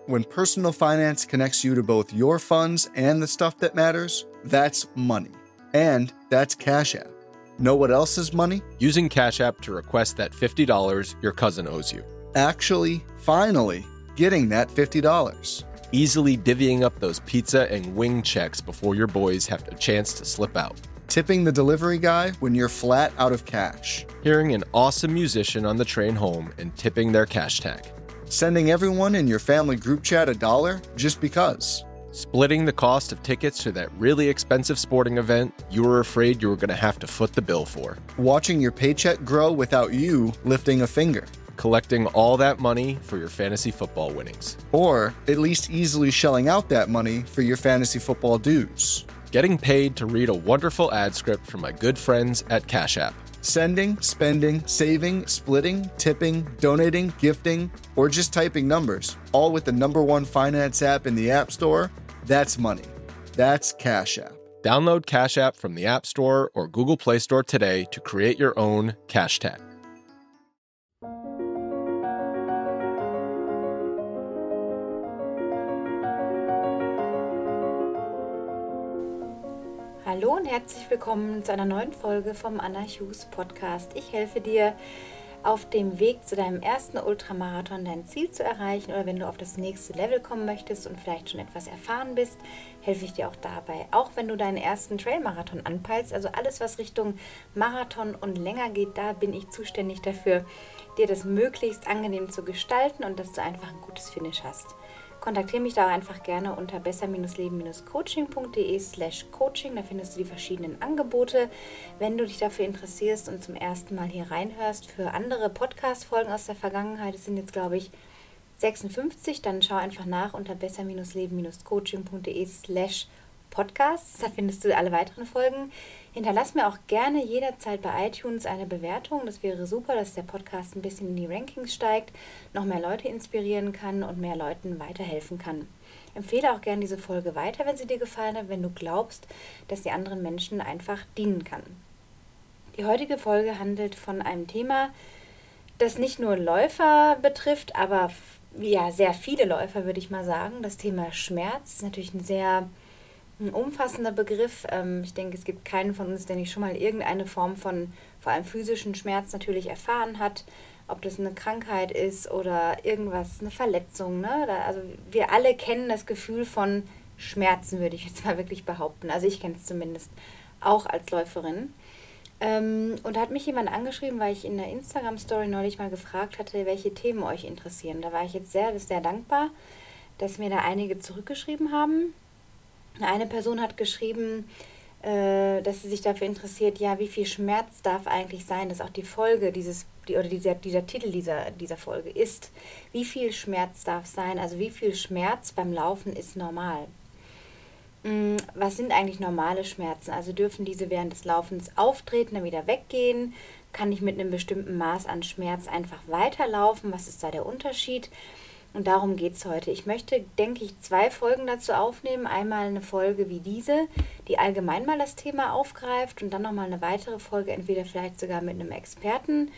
When personal finance connects you to both your funds and the stuff that matters, that's money. And that's Cash App. Know what else is money? Using Cash App to request that $50 your cousin owes you. Actually, finally, getting that $50. Easily divvying up those pizza and wing checks before your boys have a chance to slip out. Tipping the delivery guy when you're flat out of cash. Hearing an awesome musician on the train home and tipping their cash tag. Sending everyone in your family group chat $1 just because. Splitting the cost of tickets to that really expensive sporting event you were afraid you were going to have to foot the bill for. Watching your paycheck grow without you lifting a finger. Collecting all that money for your fantasy football winnings. Or at least easily shelling out that money for your fantasy football dues. Getting paid to read a wonderful ad script from my good friends at Cash App. Sending, spending, saving, splitting, tipping, donating, gifting, or just typing numbers, all with the #1 finance app in the App Store. That's money. That's Cash App. Download Cash App from the App Store or Google Play Store today to create your own cash tag. Hallo und herzlich willkommen zu einer neuen Folge vom Anna Hughes Podcast. Ich helfe dir auf dem Weg zu deinem ersten Ultramarathon dein Ziel zu erreichen, oder wenn du auf das nächste Level kommen möchtest und vielleicht schon etwas erfahren bist, helfe ich dir auch dabei. Auch wenn du deinen ersten Trailmarathon anpeilst, also alles was Richtung Marathon und länger geht, da bin ich zuständig dafür, dir das möglichst angenehm zu gestalten und dass du einfach ein gutes Finish hast. Kontaktiere mich da einfach gerne unter besser-leben-coaching.de/coaching. Da findest du die verschiedenen Angebote. Wenn du dich dafür interessierst und zum ersten Mal hier reinhörst für andere Podcast-Folgen aus der Vergangenheit, es sind jetzt, glaube ich, 56, dann schau einfach nach unter besser-leben-coaching.de/podcasts. Da findest du alle weiteren Folgen. Hinterlass mir auch gerne jederzeit bei iTunes eine Bewertung. Das wäre super, dass der Podcast ein bisschen in die Rankings steigt, noch mehr Leute inspirieren kann und mehr Leuten weiterhelfen kann. Empfehle auch gerne diese Folge weiter, wenn sie dir gefallen hat, wenn du glaubst, dass sie anderen Menschen einfach dienen kann. Die heutige Folge handelt von einem Thema, das nicht nur Läufer betrifft, aber ja, sehr viele Läufer, würde ich mal sagen. Das Thema Schmerz ist natürlich ein umfassender Begriff. Ich denke, es gibt keinen von uns, der nicht schon mal irgendeine Form von vor allem physischen Schmerz natürlich erfahren hat. Ob das eine Krankheit ist oder irgendwas, eine Verletzung. Ne? Also wir alle kennen das Gefühl von Schmerzen, würde ich jetzt mal wirklich behaupten. Also ich kenne es zumindest auch als Läuferin. Und da hat mich jemand angeschrieben, weil ich in der Instagram-Story neulich mal gefragt hatte, welche Themen euch interessieren. Da war ich jetzt sehr dankbar, dass mir da einige zurückgeschrieben haben. Eine Person hat geschrieben, dass sie sich dafür interessiert, ja, wie viel Schmerz darf eigentlich sein, dass auch die Folge dieser Titel dieser Folge ist. Wie viel Schmerz darf sein, also wie viel Schmerz beim Laufen ist normal? Was sind eigentlich normale Schmerzen? Also dürfen diese während des Laufens auftreten, dann wieder weggehen? Kann ich mit einem bestimmten Maß an Schmerz einfach weiterlaufen? Was ist da der Unterschied? Und darum geht es heute. Ich möchte, denke ich, 2 Folgen dazu aufnehmen. Einmal eine Folge wie diese, die allgemein mal das Thema aufgreift, und dann nochmal eine weitere Folge, entweder vielleicht sogar mit einem Experten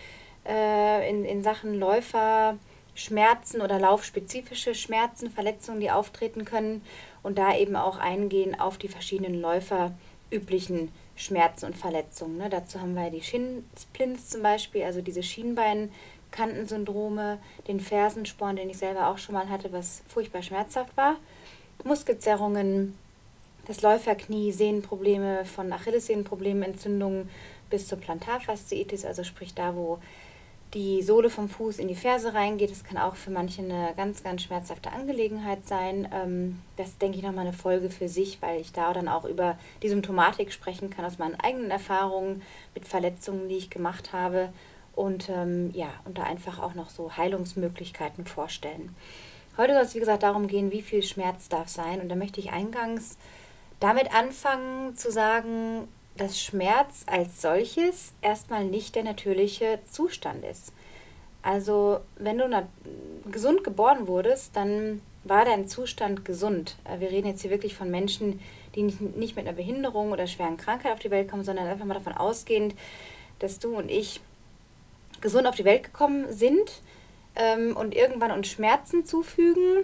in Sachen Läuferschmerzen oder laufspezifische Schmerzen, Verletzungen, die auftreten können, und da eben auch eingehen auf die verschiedenen läuferüblichen Schmerzen und Verletzungen. Ne? Dazu haben wir die Shin-Splints zum Beispiel, also diese Schienbeinkantensyndrome, den Fersensporn, den ich selber auch schon mal hatte, was furchtbar schmerzhaft war, Muskelzerrungen, das Läuferknie, Sehnenprobleme, von Achillessehnenproblemen, Entzündungen bis zur Plantarfasziitis, also sprich da, wo die Sohle vom Fuß in die Ferse reingeht. Das kann auch für manche eine ganz, ganz schmerzhafte Angelegenheit sein. Das denke ich nochmal eine Folge für sich, weil ich da dann auch über die Symptomatik sprechen kann, aus meinen eigenen Erfahrungen mit Verletzungen, die ich gemacht habe, und da einfach auch noch so Heilungsmöglichkeiten vorstellen. Heute soll es, wie gesagt, darum gehen, wie viel Schmerz darf sein. Und da möchte ich eingangs damit anfangen zu sagen, dass Schmerz als solches erstmal nicht der natürliche Zustand ist. Also wenn du gesund geboren wurdest, dann war dein Zustand gesund. Wir reden jetzt hier wirklich von Menschen, die nicht mit einer Behinderung oder schweren Krankheit auf die Welt kommen, sondern einfach mal davon ausgehend, dass du und ich gesund auf die Welt gekommen sind und irgendwann uns Schmerzen zufügen,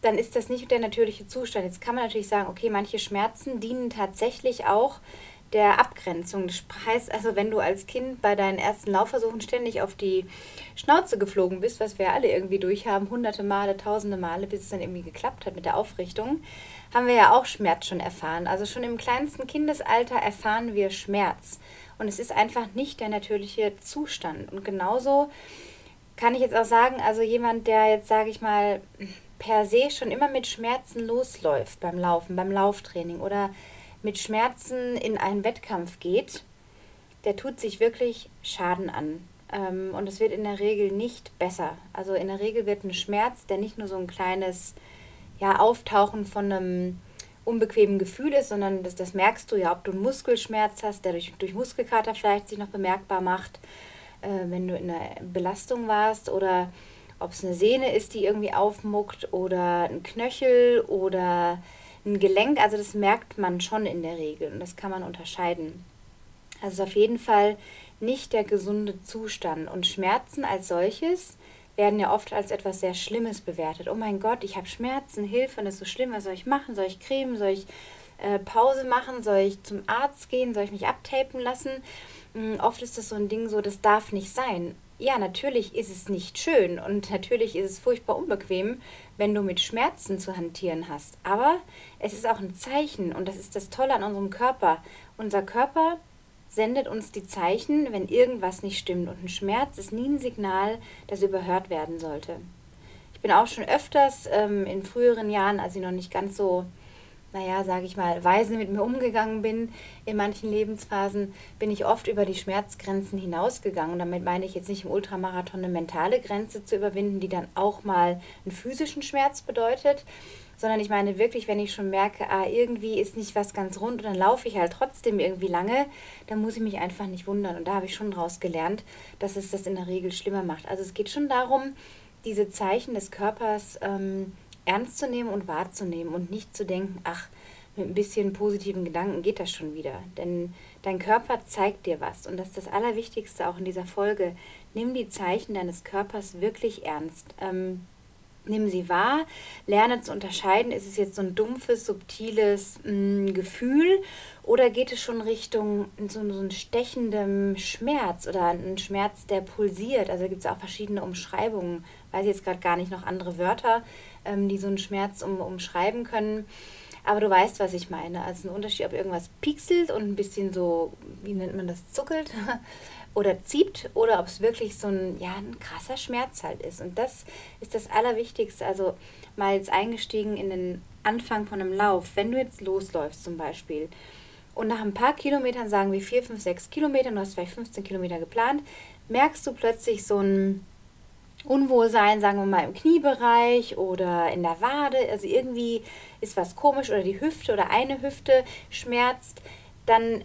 dann ist das nicht der natürliche Zustand. Jetzt kann man natürlich sagen, okay, manche Schmerzen dienen tatsächlich auch der Abgrenzung. Das heißt also, wenn du als Kind bei deinen ersten Laufversuchen ständig auf die Schnauze geflogen bist, was wir alle irgendwie durchhaben, hunderte Male, tausende Male, bis es dann irgendwie geklappt hat mit der Aufrichtung, haben wir ja auch Schmerz schon erfahren. Also schon im kleinsten Kindesalter erfahren wir Schmerz. Und es ist einfach nicht der natürliche Zustand. Und genauso kann ich jetzt auch sagen, also jemand, der jetzt, sage ich mal, per se schon immer mit Schmerzen losläuft beim Laufen, beim Lauftraining oder mit Schmerzen in einen Wettkampf geht, der tut sich wirklich Schaden an. Und es wird in der Regel nicht besser. Also in der Regel wird ein Schmerz, der nicht nur so ein kleines Auftauchen von einem unbequemen Gefühl ist, sondern das merkst du ja, ob du einen Muskelschmerz hast, der durch Muskelkater vielleicht sich noch bemerkbar macht, wenn du in der Belastung warst, oder ob es eine Sehne ist, die irgendwie aufmuckt, oder ein Knöchel oder ein Gelenk. Also das merkt man schon in der Regel und das kann man unterscheiden. Also es ist auf jeden Fall nicht der gesunde Zustand. Und Schmerzen als solches werden ja oft als etwas sehr Schlimmes bewertet. Oh mein Gott, ich habe Schmerzen, Hilfe, das ist so schlimm, was soll ich machen? Soll ich cremen? Soll ich Pause machen? Soll ich zum Arzt gehen? Soll ich mich abtapen lassen? Oft ist das so ein Ding so, das darf nicht sein. Ja, natürlich ist es nicht schön und natürlich ist es furchtbar unbequem, wenn du mit Schmerzen zu hantieren hast. Aber es ist auch ein Zeichen und das ist das Tolle an unserem Körper. Unser Körper sendet uns die Zeichen, wenn irgendwas nicht stimmt. Und ein Schmerz ist nie ein Signal, das überhört werden sollte. Ich bin auch schon öfters in früheren Jahren, als ich noch nicht ganz so, sage ich mal, weise mit mir umgegangen bin, in manchen Lebensphasen, bin ich oft über die Schmerzgrenzen hinausgegangen. Und damit meine ich jetzt nicht im Ultramarathon eine mentale Grenze zu überwinden, die dann auch mal einen physischen Schmerz bedeutet, sondern ich meine wirklich, wenn ich schon merke, irgendwie ist nicht was ganz rund und dann laufe ich halt trotzdem irgendwie lange, dann muss ich mich einfach nicht wundern. Und da habe ich schon draus gelernt, dass es das in der Regel schlimmer macht. Also es geht schon darum, diese Zeichen des Körpers ernst zu nehmen und wahrzunehmen und nicht zu denken, ach, mit ein bisschen positiven Gedanken geht das schon wieder. Denn dein Körper zeigt dir was. Und das ist das Allerwichtigste auch in dieser Folge. Nimm die Zeichen deines Körpers wirklich ernst. Nimm sie wahr, lerne zu unterscheiden, ist es jetzt so ein dumpfes, subtiles Gefühl oder geht es schon Richtung so einen stechenden Schmerz oder einen Schmerz, der pulsiert. Also da gibt es auch verschiedene Umschreibungen, weiß ich jetzt gerade gar nicht, noch andere Wörter, die so einen Schmerz umschreiben können. Aber du weißt, was ich meine. Also ein Unterschied, ob irgendwas piekselt und ein bisschen so, wie nennt man das, zuckelt oder zieht oder ob es wirklich so ein krasser Schmerz halt ist. Und das ist das Allerwichtigste. Also mal jetzt eingestiegen in den Anfang von einem Lauf. Wenn du jetzt losläufst zum Beispiel und nach ein paar Kilometern, sagen wir 4, 5, 6 Kilometer, du hast vielleicht 15 Kilometer geplant, merkst du plötzlich so ein Unwohlsein, sagen wir mal im Kniebereich oder in der Wade, also irgendwie ist was komisch oder die Hüfte oder eine Hüfte schmerzt, dann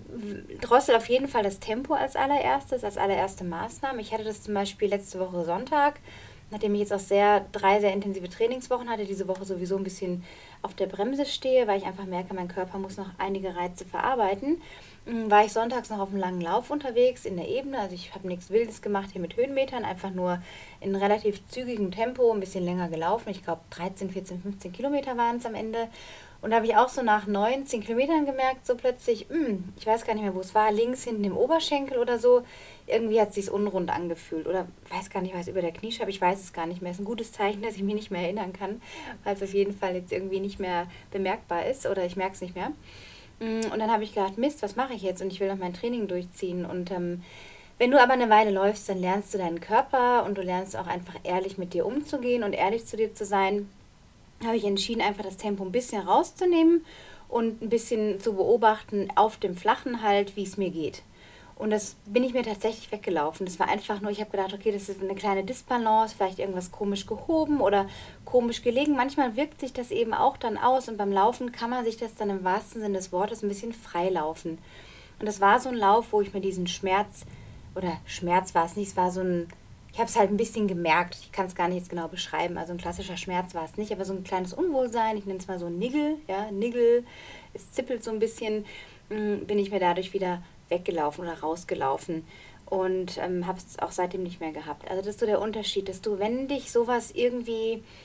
drossel auf jeden Fall das Tempo als allererste Maßnahme. Ich hatte das zum Beispiel letzte Woche Sonntag, nachdem ich jetzt auch 3 sehr intensive Trainingswochen hatte, diese Woche sowieso ein bisschen auf der Bremse stehe, weil ich einfach merke, mein Körper muss noch einige Reize verarbeiten, war ich sonntags noch auf einem langen Lauf unterwegs in der Ebene. Also ich habe nichts Wildes gemacht hier mit Höhenmetern, einfach nur in relativ zügigem Tempo ein bisschen länger gelaufen. Ich glaube 13, 14, 15 Kilometer waren es am Ende. Und da habe ich auch so nach 9, 10 Kilometern gemerkt, so plötzlich, ich weiß gar nicht mehr, wo es war, links hinten im Oberschenkel oder so, irgendwie hat es sich unrund angefühlt. Oder weiß gar nicht, was über der Kniescheibe, ich weiß es gar nicht mehr. Es ist ein gutes Zeichen, dass ich mich nicht mehr erinnern kann, weil es auf jeden Fall jetzt irgendwie nicht mehr bemerkbar ist oder ich merke es nicht mehr. Und dann habe ich gedacht, Mist, was mache ich jetzt? Und ich will noch mein Training durchziehen. Und wenn du aber eine Weile läufst, dann lernst du deinen Körper und du lernst auch einfach ehrlich mit dir umzugehen und ehrlich zu dir zu sein. Habe ich entschieden, einfach das Tempo ein bisschen rauszunehmen und ein bisschen zu beobachten auf dem Flachen halt, wie es mir geht. Und das bin ich mir tatsächlich weggelaufen. Das war einfach nur, ich habe gedacht, okay, das ist eine kleine Disbalance, vielleicht irgendwas komisch gehoben oder komisch gelegen. Manchmal wirkt sich das eben auch dann aus und beim Laufen kann man sich das dann im wahrsten Sinne des Wortes ein bisschen freilaufen. Und das war so ein Lauf, wo ich mir diesen Schmerz war es nicht, es war so ein, ich habe es halt ein bisschen gemerkt, ich kann es gar nicht jetzt genau beschreiben, also ein klassischer Schmerz war es nicht, aber so ein kleines Unwohlsein, ich nenne es mal so ein Niggle, es zippelt so ein bisschen, bin ich mir dadurch wieder weggelaufen oder rausgelaufen und habe es auch seitdem nicht mehr gehabt. Also das ist so der Unterschied, dass du, wenn dich sowas irgendwie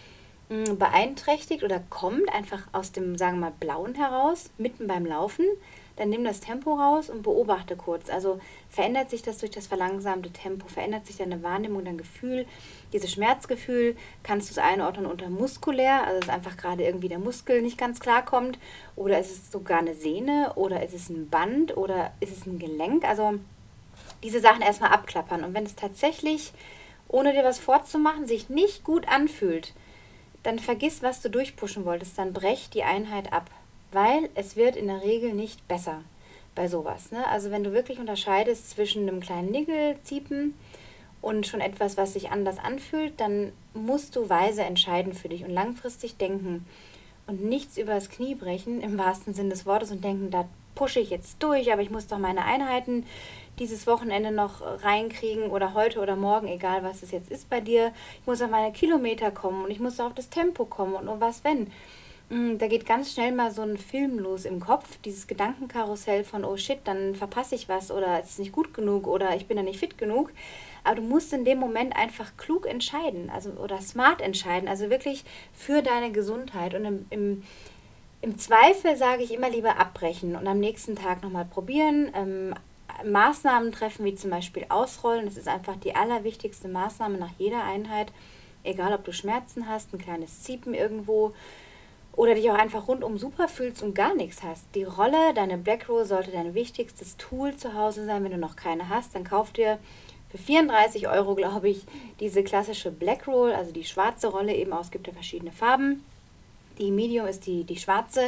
beeinträchtigt oder kommt einfach aus dem, sagen wir mal, Blauen heraus, mitten beim Laufen, dann nimm das Tempo raus und beobachte kurz. Also verändert sich das durch das verlangsamte Tempo, verändert sich deine Wahrnehmung, dein Gefühl, dieses Schmerzgefühl, kannst du es einordnen unter muskulär, also dass einfach gerade irgendwie der Muskel nicht ganz klar kommt, oder ist es sogar eine Sehne, oder ist es ein Band, oder ist es ein Gelenk, also diese Sachen erstmal abklappern. Und wenn es tatsächlich, ohne dir was vorzumachen, sich nicht gut anfühlt, dann vergiss, was du durchpushen wolltest, dann brech die Einheit ab, weil es wird in der Regel nicht besser bei sowas. Ne? Also wenn du wirklich unterscheidest zwischen einem kleinen Nickelziepen und schon etwas, was sich anders anfühlt, dann musst du weise entscheiden für dich und langfristig denken und nichts übers Knie brechen, im wahrsten Sinne des Wortes, und denken, da pushe ich jetzt durch, aber ich muss doch meine Einheiten dieses Wochenende noch reinkriegen oder heute oder morgen, egal was es jetzt ist bei dir. Ich muss auf meine Kilometer kommen und ich muss auf das Tempo kommen und was wenn. Da geht ganz schnell mal so ein Film los im Kopf, dieses Gedankenkarussell von, oh shit, dann verpasse ich was oder es ist nicht gut genug oder ich bin da nicht fit genug. Aber du musst in dem Moment einfach klug entscheiden, also oder smart entscheiden, also wirklich für deine Gesundheit. Und im Zweifel sage ich immer lieber abbrechen und am nächsten Tag nochmal probieren. Maßnahmen treffen, wie zum Beispiel Ausrollen. Das ist einfach die allerwichtigste Maßnahme nach jeder Einheit. Egal, ob du Schmerzen hast, ein kleines Ziepen irgendwo oder dich auch einfach rundum super fühlst und gar nichts hast. Die Rolle, deine Black Roll sollte dein wichtigstes Tool zu Hause sein. Wenn du noch keine hast, dann kauf dir für 34 €, glaube ich, diese klassische Black Roll, also die schwarze Rolle eben aus. Es gibt ja verschiedene Farben. Die Medium ist die schwarze.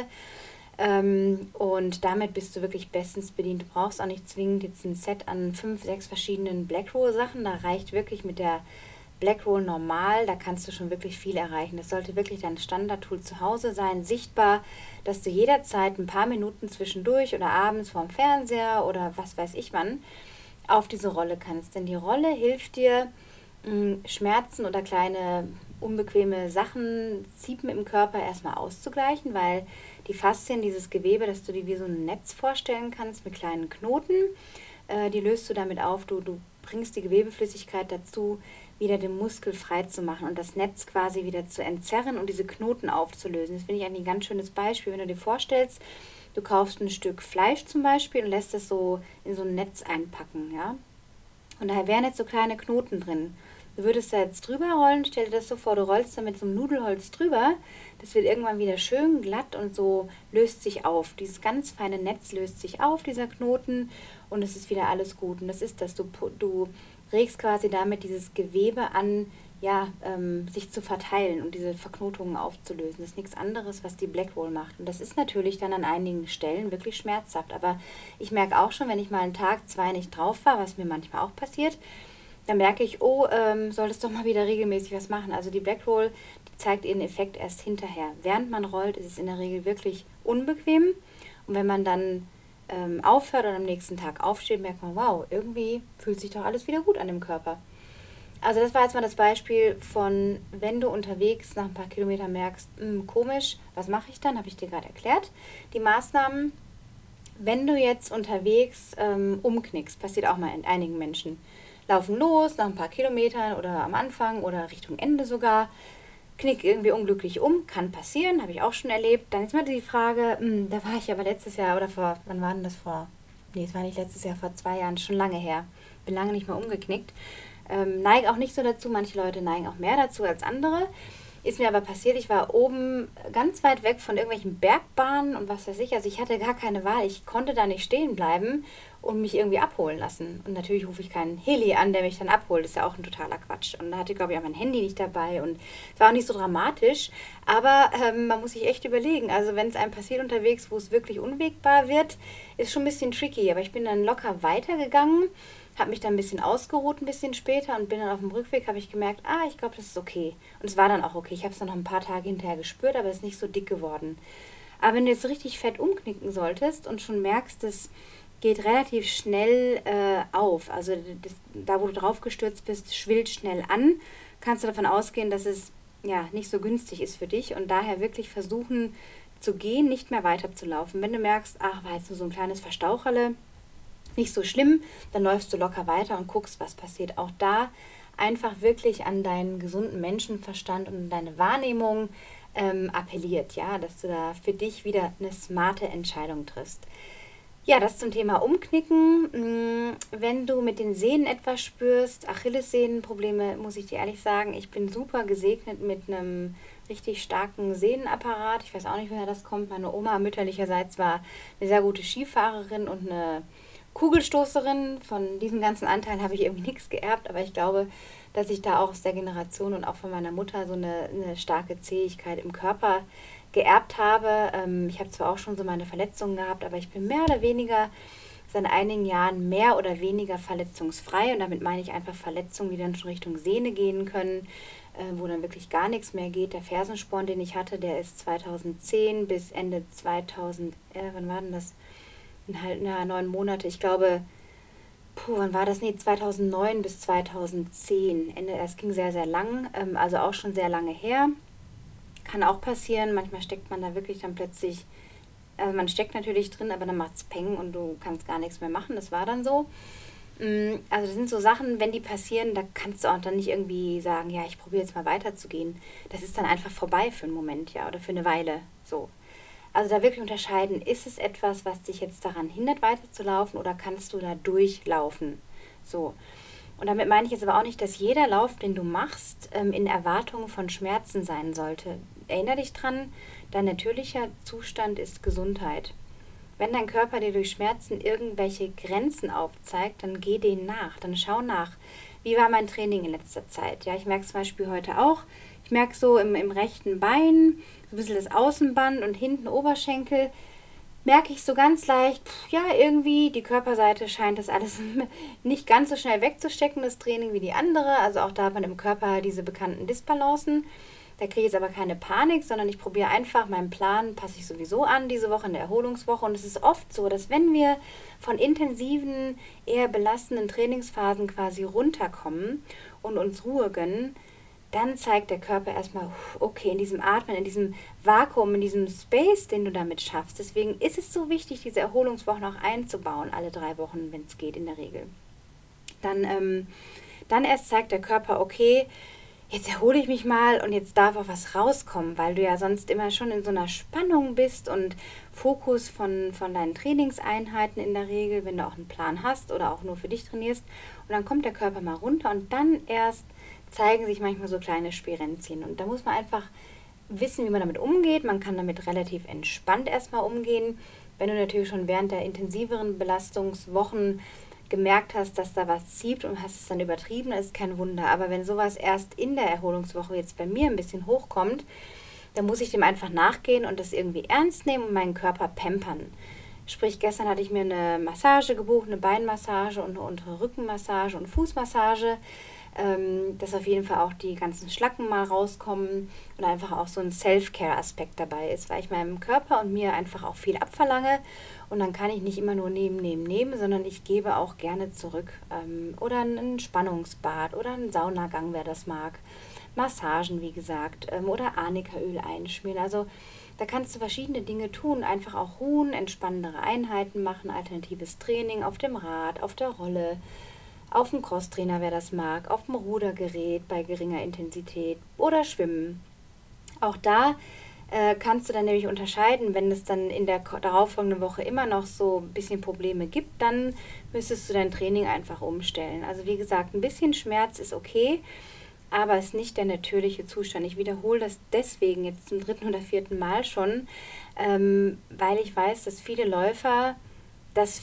Und damit bist du wirklich bestens bedient. Du brauchst auch nicht zwingend jetzt ein Set an 5, 6 verschiedenen Black Roll Sachen. Da reicht wirklich mit der Black Roll normal, da kannst du schon wirklich viel erreichen. Das sollte wirklich dein Standard-Tool zu Hause sein, sichtbar, dass du jederzeit ein paar Minuten zwischendurch oder abends vorm Fernseher oder was weiß ich wann auf diese Rolle kannst. Denn die Rolle hilft dir, Schmerzen oder kleine unbequeme Sachen, Ziepen im Körper erstmal auszugleichen, weil die Faszien, dieses Gewebe, dass du dir wie so ein Netz vorstellen kannst mit kleinen Knoten, die löst du damit auf. Du bringst die Gewebeflüssigkeit dazu, wieder den Muskel frei zu machen und das Netz quasi wieder zu entzerren und diese Knoten aufzulösen. Das finde ich eigentlich ein ganz schönes Beispiel, wenn du dir vorstellst, du kaufst ein Stück Fleisch zum Beispiel und lässt es so in so ein Netz einpacken, ja. Und da wären jetzt so kleine Knoten drin. Du würdest da jetzt drüber rollen, stell dir das so vor, du rollst da mit so einem Nudelholz drüber, das wird irgendwann wieder schön glatt und so löst sich auf. Dieses ganz feine Netz löst sich auf, dieser Knoten, und es ist wieder alles gut. Und das ist das, du regst quasi damit dieses Gewebe an, ja, sich zu verteilen und diese Verknotungen aufzulösen. Das ist nichts anderes, was die Black Roll macht. Und das ist natürlich dann an einigen Stellen wirklich schmerzhaft. Aber ich merke auch schon, wenn ich mal einen Tag, 2 nicht drauf war, was mir manchmal auch passiert, dann merke ich, solltest doch mal wieder regelmäßig was machen. Also die Black Roll, die zeigt ihren Effekt erst hinterher. Während man rollt, ist es in der Regel wirklich unbequem. Und wenn man dann aufhört und am nächsten Tag aufsteht, merkt man, wow, irgendwie fühlt sich doch alles wieder gut an dem Körper. Also das war jetzt mal das Beispiel von, wenn du unterwegs nach ein paar Kilometern merkst, komisch, was mache ich dann? Habe ich dir gerade erklärt. Die Maßnahmen, wenn du jetzt unterwegs umknickst, passiert auch mal in einigen Menschen, laufen los nach ein paar Kilometern oder am Anfang oder Richtung Ende sogar, knick irgendwie unglücklich kann passieren, habe ich auch schon erlebt. Dann ist mal die Frage, da war ich aber letztes Jahr oder wann war denn das es war nicht letztes Jahr, vor 2 Jahren, schon lange her. Bin lange nicht mehr umgeknickt. Neige auch nicht so dazu, manche Leute neigen auch mehr dazu als andere. Ist mir aber passiert, ich war oben ganz weit weg von irgendwelchen Bergbahnen und was weiß ich, also ich hatte gar keine Wahl, ich konnte da nicht stehen bleiben und mich irgendwie abholen lassen. Und natürlich rufe ich keinen Heli an, der mich dann abholt, das ist ja auch ein totaler Quatsch. Und da hatte ich, glaube ich, auch mein Handy nicht dabei und es war auch nicht so dramatisch, aber man muss sich echt überlegen, also wenn es einem passiert unterwegs, wo es wirklich unwegbar wird, ist schon ein bisschen tricky, aber ich bin dann locker weitergegangen, habe mich dann ein bisschen ausgeruht, ein bisschen später, und bin dann auf dem Rückweg, habe ich gemerkt, ich glaube, das ist okay. Und es war dann auch okay. Ich habe es dann noch ein paar Tage hinterher gespürt, aber es ist nicht so dick geworden. Aber wenn du jetzt richtig fett umknicken solltest und schon merkst, das geht relativ schnell auf, also da, wo du drauf gestürzt bist, schwillt schnell an, kannst du davon ausgehen, dass es ja nicht so günstig ist für dich, und daher wirklich versuchen zu gehen, nicht mehr weiter zu laufen. Wenn du merkst, war jetzt nur so ein kleines Verstaucherle, nicht so schlimm, dann läufst du locker weiter und guckst, was passiert. Auch da einfach wirklich an deinen gesunden Menschenverstand und deine Wahrnehmung appelliert, ja, dass du da für dich wieder eine smarte Entscheidung triffst. Ja, das zum Thema Umknicken. Wenn du mit den Sehnen etwas spürst, Achillessehnenprobleme, muss ich dir ehrlich sagen, ich bin super gesegnet mit einem richtig starken Sehnenapparat. Ich weiß auch nicht, woher das kommt. Meine Oma mütterlicherseits war eine sehr gute Skifahrerin und eine Kugelstoßerin. Von diesen ganzen Anteilen habe ich irgendwie nichts geerbt, aber ich glaube, dass ich da auch aus der Generation und auch von meiner Mutter so eine starke Zähigkeit im Körper geerbt habe. Ich habe zwar auch schon so meine Verletzungen gehabt, aber ich bin mehr oder weniger seit einigen Jahren mehr oder weniger verletzungsfrei. Und damit meine ich einfach Verletzungen, die dann schon Richtung Sehne gehen können, wo dann wirklich gar nichts mehr geht. Der Fersensporn, den ich hatte, der ist 2010 bis Ende 2000, wann war denn das? Halt 9 Monate. Ich glaube, wann war das? 2009 bis 2010. Es ging sehr, sehr lang, also auch schon sehr lange her. Kann auch passieren. Manchmal steckt man da wirklich dann plötzlich, also man steckt natürlich drin, aber dann macht es Peng und du kannst gar nichts mehr machen. Das war dann so. Also das sind so Sachen, wenn die passieren, da kannst du auch dann nicht irgendwie sagen, ja, ich probiere jetzt mal weiterzugehen. Das ist dann einfach vorbei für einen Moment, ja, oder für eine Weile, so. Also da wirklich unterscheiden, ist es etwas, was dich jetzt daran hindert, weiterzulaufen oder kannst du da durchlaufen? So. Und damit meine ich jetzt aber auch nicht, dass jeder Lauf, den du machst, in Erwartung von Schmerzen sein sollte. Erinnere dich dran, dein natürlicher Zustand ist Gesundheit. Wenn dein Körper dir durch Schmerzen irgendwelche Grenzen aufzeigt, dann geh denen nach, dann schau nach. Wie war mein Training in letzter Zeit? Ja, ich merke es zum Beispiel heute auch. Ich merke so im rechten Bein, so ein bisschen das Außenband und hinten Oberschenkel, merke ich so ganz leicht, ja, irgendwie die Körperseite scheint das alles nicht ganz so schnell wegzustecken, das Training, wie die andere. Also auch da hat man im Körper diese bekannten Disbalancen. Da kriege ich jetzt aber keine Panik, sondern ich probiere einfach, meinen Plan passe ich sowieso an diese Woche in der Erholungswoche. Und es ist oft so, dass wenn wir von intensiven, eher belastenden Trainingsphasen quasi runterkommen und uns Ruhe gönnen, dann zeigt der Körper erstmal, okay, in diesem Atmen, in diesem Vakuum, in diesem Space, den du damit schaffst. Deswegen ist es so wichtig, diese Erholungswochen auch einzubauen, alle 3 Wochen, wenn es geht, in der Regel. Dann erst zeigt der Körper, okay, jetzt erhole ich mich mal und jetzt darf auch was rauskommen, weil du ja sonst immer schon in so einer Spannung bist und Fokus von deinen Trainingseinheiten in der Regel, wenn du auch einen Plan hast oder auch nur für dich trainierst. Und dann kommt der Körper mal runter und dann erst zeigen sich manchmal so kleine Sperenzien. Und da muss man einfach wissen, wie man damit umgeht. Man kann damit relativ entspannt erstmal umgehen. Wenn du natürlich schon während der intensiveren Belastungswochen gemerkt hast, dass da was zieht und hast es dann übertrieben, ist kein Wunder. Aber wenn sowas erst in der Erholungswoche jetzt bei mir ein bisschen hochkommt, dann muss ich dem einfach nachgehen und das irgendwie ernst nehmen und meinen Körper pampern. Sprich, gestern hatte ich mir eine Massage gebucht, eine Beinmassage und eine untere Rückenmassage und Fußmassage, dass auf jeden Fall auch die ganzen Schlacken mal rauskommen und einfach auch so ein Self-Care-Aspekt dabei ist, weil ich meinem Körper und mir einfach auch viel abverlange und dann kann ich nicht immer nur nehmen, sondern ich gebe auch gerne zurück. Oder ein Entspannungsbad oder einen Saunagang, wer das mag. Massagen, wie gesagt, oder Arnikaöl einschmieren. Also da kannst du verschiedene Dinge tun, einfach auch ruhen, entspannendere Einheiten machen, alternatives Training auf dem Rad, auf der Rolle, auf dem Crosstrainer, wer das mag, auf dem Rudergerät bei geringer Intensität oder Schwimmen. Auch da kannst du dann nämlich unterscheiden, wenn es dann in der darauffolgenden Woche immer noch so ein bisschen Probleme gibt, dann müsstest du dein Training einfach umstellen. Also wie gesagt, ein bisschen Schmerz ist okay, aber es ist nicht der natürliche Zustand. Ich wiederhole das deswegen jetzt zum 3. oder 4. Mal schon, weil ich weiß, dass viele Läufer das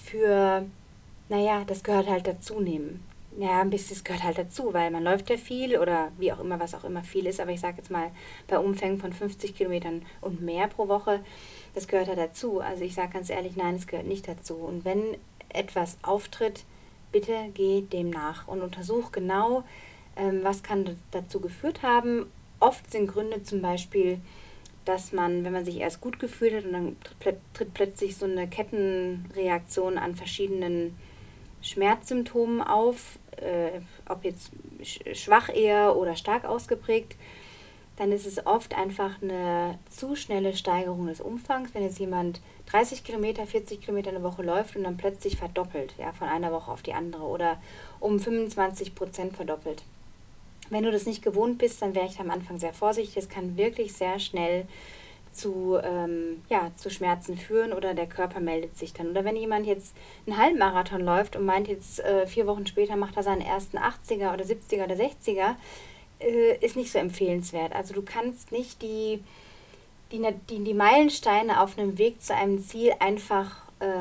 das gehört halt dazu nehmen. Ja, ein bisschen, das gehört halt dazu, weil man läuft ja viel oder wie auch immer, was auch immer viel ist. Aber ich sage jetzt mal, bei Umfängen von 50 Kilometern und mehr pro Woche, das gehört ja dazu. Also ich sage ganz ehrlich, nein, es gehört nicht dazu. Und wenn etwas auftritt, bitte geh dem nach und untersuch genau, was kann dazu geführt haben. Oft sind Gründe zum Beispiel, dass man, wenn man sich erst gut gefühlt hat und dann tritt plötzlich so eine Kettenreaktion an verschiedenen Schmerzsymptomen auf, ob jetzt schwach eher oder stark ausgeprägt, dann ist es oft einfach eine zu schnelle Steigerung des Umfangs. Wenn jetzt jemand 30 Kilometer, 40 Kilometer eine Woche läuft und dann plötzlich verdoppelt, ja, von einer Woche auf die andere oder um 25% verdoppelt, Wenn du das nicht gewohnt bist, dann wäre ich am Anfang sehr vorsichtig. Das kann wirklich sehr schnell zu Schmerzen führen oder der Körper meldet sich dann. Oder wenn jemand jetzt einen Halbmarathon läuft und meint jetzt 4 Wochen später macht er seinen ersten 80er oder 70er oder 60er, ist nicht so empfehlenswert. Also du kannst nicht die Meilensteine auf einem Weg zu einem Ziel einfach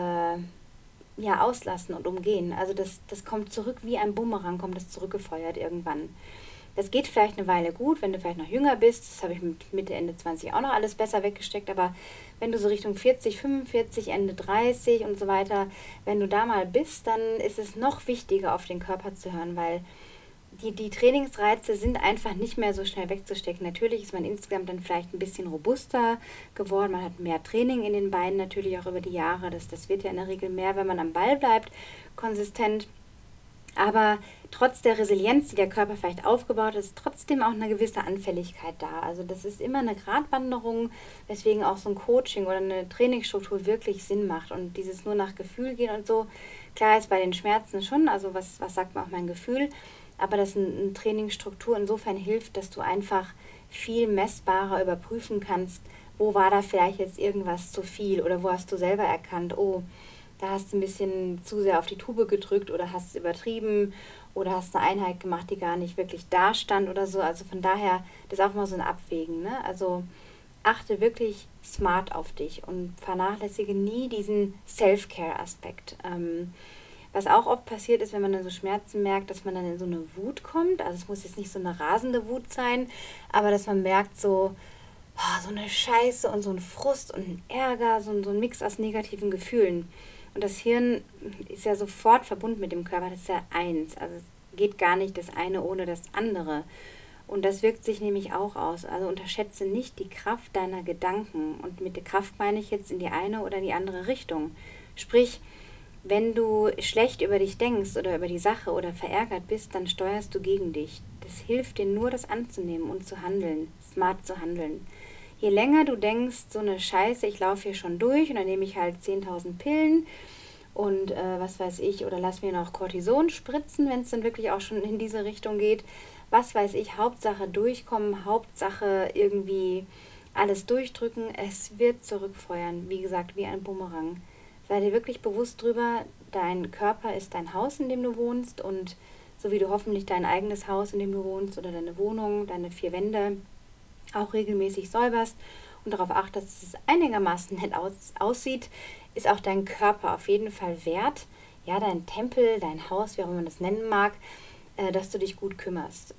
auslassen und umgehen. Also das kommt zurück wie ein Bumerang, kommt das zurückgefeuert irgendwann. Das geht vielleicht eine Weile gut, wenn du vielleicht noch jünger bist. Das habe ich mit Mitte, Ende 20 auch noch alles besser weggesteckt. Aber wenn du so Richtung 40, 45, Ende 30 und so weiter, wenn du da mal bist, dann ist es noch wichtiger, auf den Körper zu hören, weil die Trainingsreize sind einfach nicht mehr so schnell wegzustecken. Natürlich ist man insgesamt dann vielleicht ein bisschen robuster geworden. Man hat mehr Training in den Beinen natürlich auch über die Jahre. Das wird ja in der Regel mehr, wenn man am Ball bleibt, konsistent. Aber trotz der Resilienz, die der Körper vielleicht aufgebaut hat, ist trotzdem auch eine gewisse Anfälligkeit da. Also das ist immer eine Gratwanderung, weswegen auch so ein Coaching oder eine Trainingsstruktur wirklich Sinn macht. Und dieses nur nach Gefühl gehen und so, klar ist bei den Schmerzen schon, also was sagt mir auch mein Gefühl, aber dass eine Trainingsstruktur insofern hilft, dass du einfach viel messbarer überprüfen kannst, wo war da vielleicht jetzt irgendwas zu viel oder wo hast du selber erkannt, oh, da hast du ein bisschen zu sehr auf die Tube gedrückt oder hast es übertrieben oder hast eine Einheit gemacht, die gar nicht wirklich da stand oder so. Also von daher, das ist auch mal so ein Abwägen, ne? Also achte wirklich smart auf dich und vernachlässige nie diesen Self-Care-Aspekt. Was auch oft passiert ist, wenn man dann so Schmerzen merkt, dass man dann in so eine Wut kommt. Also es muss jetzt nicht so eine rasende Wut sein, aber dass man merkt so eine Scheiße und so ein Frust und ein Ärger, so ein Mix aus negativen Gefühlen. Und das Hirn ist ja sofort verbunden mit dem Körper, das ist ja eins. Also es geht gar nicht das eine ohne das andere. Und das wirkt sich nämlich auch aus. Also unterschätze nicht die Kraft deiner Gedanken. Und mit der Kraft meine ich jetzt in die eine oder die andere Richtung. Sprich, wenn du schlecht über dich denkst oder über die Sache oder verärgert bist, dann steuerst du gegen dich. Das hilft dir nur, das anzunehmen und zu handeln, smart zu handeln. Je länger du denkst, so eine Scheiße, ich laufe hier schon durch und dann nehme ich halt 10.000 Pillen und was weiß ich, oder lass mir noch Cortison spritzen, wenn es dann wirklich auch schon in diese Richtung geht. Was weiß ich, Hauptsache durchkommen, Hauptsache irgendwie alles durchdrücken. Es wird zurückfeuern, wie gesagt, wie ein Bumerang. Sei dir wirklich bewusst drüber, dein Körper ist dein Haus, in dem du wohnst und so wie du hoffentlich dein eigenes Haus, in dem du wohnst oder deine Wohnung, deine 4 Wände auch regelmäßig säuberst und darauf achtest, dass es einigermaßen nett aussieht, ist auch dein Körper auf jeden Fall wert, ja, dein Tempel, dein Haus, wie auch immer man das nennen mag, dass du dich gut kümmerst.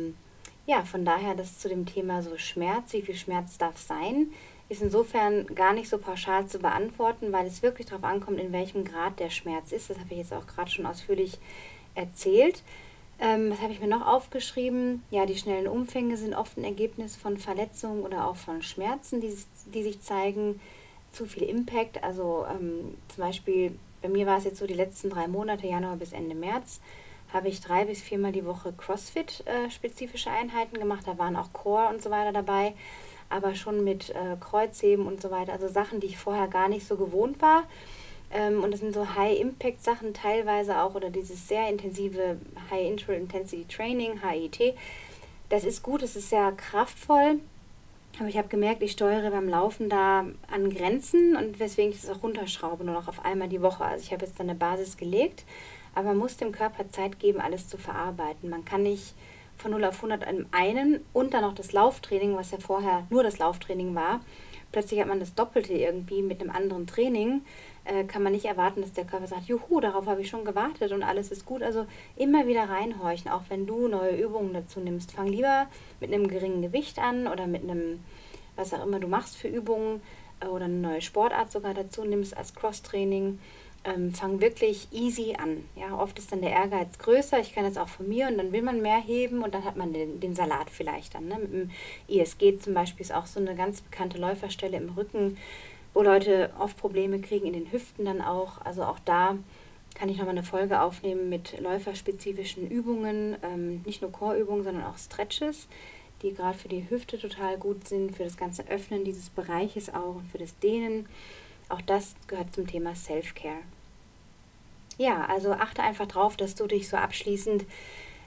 Von daher, das zu dem Thema so Schmerz, wie viel Schmerz darf sein, ist insofern gar nicht so pauschal zu beantworten, weil es wirklich darauf ankommt, in welchem Grad der Schmerz ist. Das habe ich jetzt auch gerade schon ausführlich erzählt. Was habe ich mir noch aufgeschrieben? Ja, die schnellen Umfänge sind oft ein Ergebnis von Verletzungen oder auch von Schmerzen, die sich zeigen. Zu viel Impact, also zum Beispiel, bei mir war es jetzt so die letzten 3 Monate, Januar bis Ende März, habe ich 3 bis 4 Mal die Woche CrossFit-spezifische Einheiten gemacht. Da waren auch Core und so weiter dabei, aber schon mit Kreuzheben und so weiter. Also Sachen, die ich vorher gar nicht so gewohnt war. Und das sind so High-Impact-Sachen teilweise auch oder dieses sehr intensive High-Intensity-Training, HIIT. Das ist gut, es ist sehr kraftvoll. Aber ich habe gemerkt, ich steuere beim Laufen da an Grenzen und weswegen ich das auch runterschraube, nur noch auf einmal die Woche. Also ich habe jetzt dann eine Basis gelegt, aber man muss dem Körper Zeit geben, alles zu verarbeiten. Man kann nicht von 0 auf 100 an einen und dann noch das Lauftraining, was ja vorher nur das Lauftraining war. Plötzlich hat man das Doppelte irgendwie mit einem anderen Training. Kann man nicht erwarten, dass der Körper sagt, juhu, darauf habe ich schon gewartet und alles ist gut. Also immer wieder reinhorchen, auch wenn du neue Übungen dazu nimmst. Fang lieber mit einem geringen Gewicht an oder mit einem, was auch immer du machst für Übungen oder eine neue Sportart sogar dazu nimmst als Cross-Training. Fang wirklich easy an. Ja, oft ist dann der Ehrgeiz größer, ich kann das auch von mir und dann will man mehr heben und dann hat man den Salat vielleicht dann. Ne? Mit dem ISG zum Beispiel ist auch so eine ganz bekannte Läuferstelle im Rücken, wo Leute oft Probleme kriegen in den Hüften dann auch. Also auch da kann ich nochmal eine Folge aufnehmen mit läuferspezifischen Übungen, nicht nur Core-Übungen, sondern auch Stretches, die gerade für die Hüfte total gut sind, für das ganze Öffnen dieses Bereiches auch und für das Dehnen. Auch das gehört zum Thema Self-Care. Ja, also achte einfach drauf, dass du dich so abschließend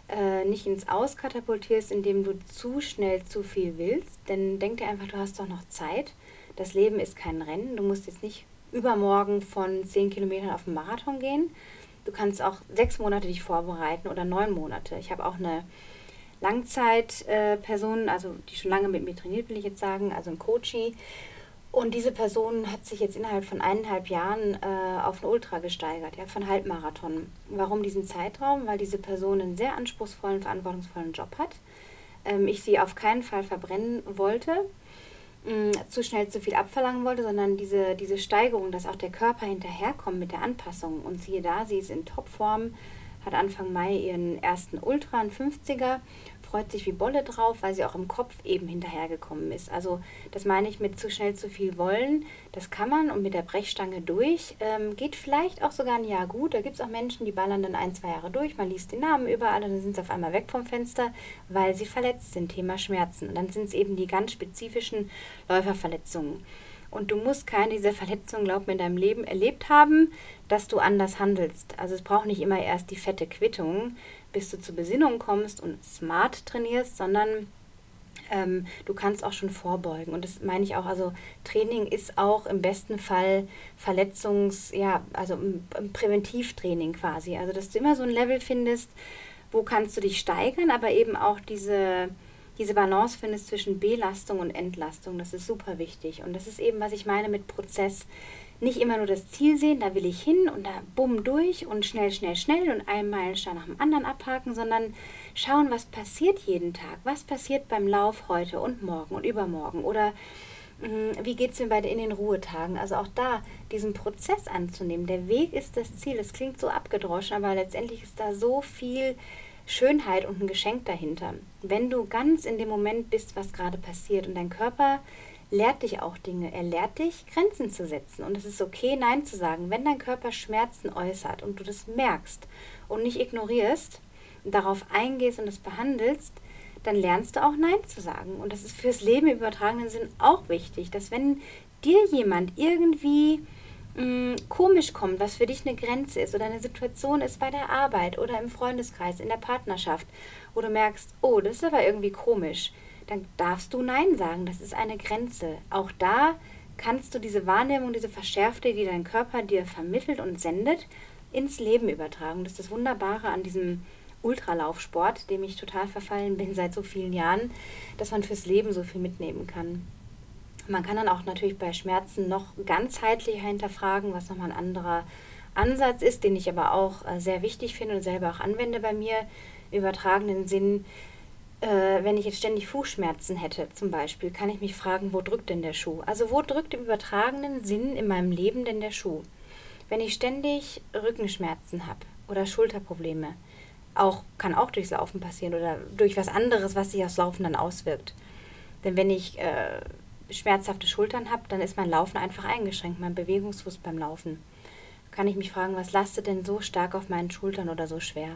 nicht ins Aus katapultierst, indem du zu schnell zu viel willst. Denn denk dir einfach, du hast doch noch Zeit. Das Leben ist kein Rennen. Du musst jetzt nicht übermorgen von 10 Kilometern auf den Marathon gehen. Du kannst auch 6 Monate dich vorbereiten oder 9 Monate. Ich habe auch eine Langzeitperson, also die schon lange mit mir trainiert, will ich jetzt sagen, also ein Coachie. Und diese Person hat sich jetzt innerhalb von 1,5 Jahren auf ein Ultra gesteigert, ja, von Halbmarathon. Warum diesen Zeitraum? Weil diese Person einen sehr anspruchsvollen, verantwortungsvollen Job hat. Ich sie auf keinen Fall verbrennen wollte, zu schnell zu viel abverlangen wollte, sondern diese Steigerung, dass auch der Körper hinterherkommt mit der Anpassung. Und siehe da, sie ist in Topform, hat Anfang Mai ihren ersten Ultra, einen 50er, freut sich wie Bolle drauf, weil sie auch im Kopf eben hinterhergekommen ist. Also das meine ich mit zu schnell zu viel wollen. Das kann man und mit der Brechstange durch. Geht vielleicht auch sogar ein Jahr gut. Da gibt es auch Menschen, die ballern dann 1-2 Jahre durch. Man liest den Namen überall und dann sind sie auf einmal weg vom Fenster, weil sie verletzt sind. Thema Schmerzen. Und dann sind es eben die ganz spezifischen Läuferverletzungen. Und du musst keine dieser Verletzungen, glaub mir, in deinem Leben erlebt haben, dass du anders handelst. Also es braucht nicht immer erst die fette Quittung, bis du zur Besinnung kommst und smart trainierst, sondern du kannst auch schon vorbeugen. Und das meine ich auch, also Training ist auch im besten Fall also ein Präventivtraining quasi. Also dass du immer so ein Level findest, wo kannst du dich steigern, aber eben auch diese Balance findest zwischen Belastung und Entlastung. Das ist super wichtig. Und das ist eben, was ich meine mit Prozess. Nicht immer nur das Ziel sehen, da will ich hin und da bumm durch und schnell und einen Meilenstein nach dem anderen abhaken, sondern schauen, was passiert jeden Tag. Was passiert beim Lauf heute und morgen und übermorgen? Oder wie geht es mir in den Ruhetagen? Also auch da diesen Prozess anzunehmen. Der Weg ist das Ziel. Das klingt so abgedroschen, aber letztendlich ist da so viel Schönheit und ein Geschenk dahinter. Wenn du ganz in dem Moment bist, was gerade passiert und dein Körper lehrt dich auch Dinge. Er lehrt dich, Grenzen zu setzen. Und es ist okay, Nein zu sagen. Wenn dein Körper Schmerzen äußert und du das merkst und nicht ignorierst und darauf eingehst und es behandelst, dann lernst du auch Nein zu sagen. Und das ist fürs Leben im übertragenen Sinn auch wichtig, dass wenn dir jemand irgendwie komisch kommt, was für dich eine Grenze ist oder eine Situation ist bei der Arbeit oder im Freundeskreis, in der Partnerschaft, wo du merkst, oh, das ist aber irgendwie komisch, dann darfst du Nein sagen. Das ist eine Grenze. Auch da kannst du diese Wahrnehmung, diese verschärfte, die dein Körper dir vermittelt und sendet, ins Leben übertragen. Das ist das Wunderbare an diesem Ultralaufsport, dem ich total verfallen bin seit so vielen Jahren, dass man fürs Leben so viel mitnehmen kann. Man kann dann auch natürlich bei Schmerzen noch ganzheitlicher hinterfragen, was nochmal ein anderer Ansatz ist, den ich aber auch sehr wichtig finde und selber auch anwende bei mir, im übertragenen Sinn. Wenn ich jetzt ständig Fußschmerzen hätte zum Beispiel, kann ich mich fragen, wo drückt denn der Schuh? Also wo drückt im übertragenen Sinn in meinem Leben denn der Schuh? Wenn ich ständig Rückenschmerzen habe oder Schulterprobleme, kann auch durchs Laufen passieren oder durch was anderes, was sich aufs Laufen dann auswirkt. Denn wenn ich schmerzhafte Schultern habe, dann ist mein Laufen einfach eingeschränkt, mein Bewegungsfluss beim Laufen. Kann ich mich fragen, was lastet denn so stark auf meinen Schultern oder so schwer?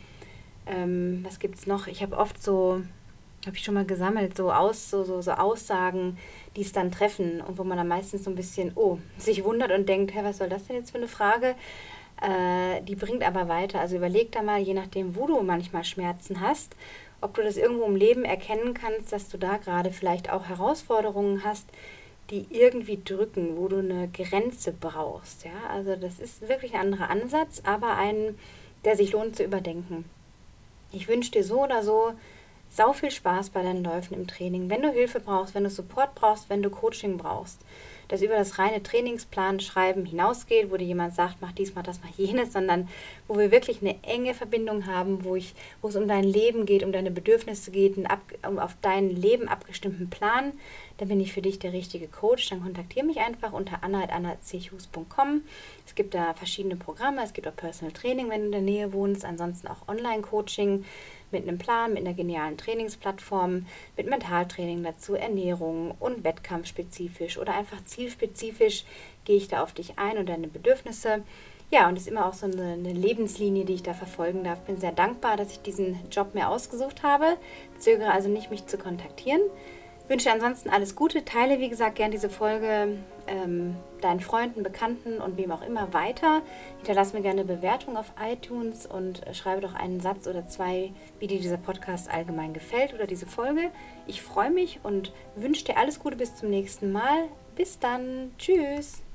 Was gibt es noch? Ich habe oft habe ich schon mal gesammelt, so Aussagen, die es dann treffen und wo man dann meistens so ein bisschen, sich wundert und denkt, was soll das denn jetzt für eine Frage? Die bringt aber weiter. Also überleg da mal, je nachdem, wo du manchmal Schmerzen hast, ob du das irgendwo im Leben erkennen kannst, dass du da gerade vielleicht auch Herausforderungen hast, die irgendwie drücken, wo du eine Grenze brauchst. Ja? Also das ist wirklich ein anderer Ansatz, aber einen, der sich lohnt zu überdenken. Ich wünsche dir so oder so sau viel Spaß bei deinen Läufen im Training. Wenn du Hilfe brauchst, wenn du Support brauchst, wenn du Coaching brauchst, das über das reine Trainingsplan schreiben hinausgeht, wo dir jemand sagt, mach dies, mach das, mach jenes, sondern wo wir wirklich eine enge Verbindung haben, wo es um dein Leben geht, um deine Bedürfnisse geht, um auf dein Leben abgestimmten Plan, dann bin ich für dich der richtige Coach. Dann kontaktiere mich einfach unter anna@annachus.com. Es gibt da verschiedene Programme, es gibt auch Personal Training, wenn du in der Nähe wohnst, ansonsten auch Online-Coaching mit einem Plan, mit einer genialen Trainingsplattform, mit Mentaltraining dazu, Ernährung und wettkampfspezifisch oder einfach zielspezifisch gehe ich da auf dich ein und deine Bedürfnisse. Ja, und es ist immer auch so eine Lebenslinie, die ich da verfolgen darf. Bin sehr dankbar, dass ich diesen Job mir ausgesucht habe. Zögere also nicht, mich zu kontaktieren. Wünsche ansonsten alles Gute. Teile, wie gesagt, gern diese Folge deinen Freunden, Bekannten und wem auch immer weiter. Hinterlass mir gerne eine Bewertung auf iTunes und schreibe doch einen Satz oder zwei, wie dir dieser Podcast allgemein gefällt oder diese Folge. Ich freue mich und wünsche dir alles Gute bis zum nächsten Mal. Bis dann. Tschüss.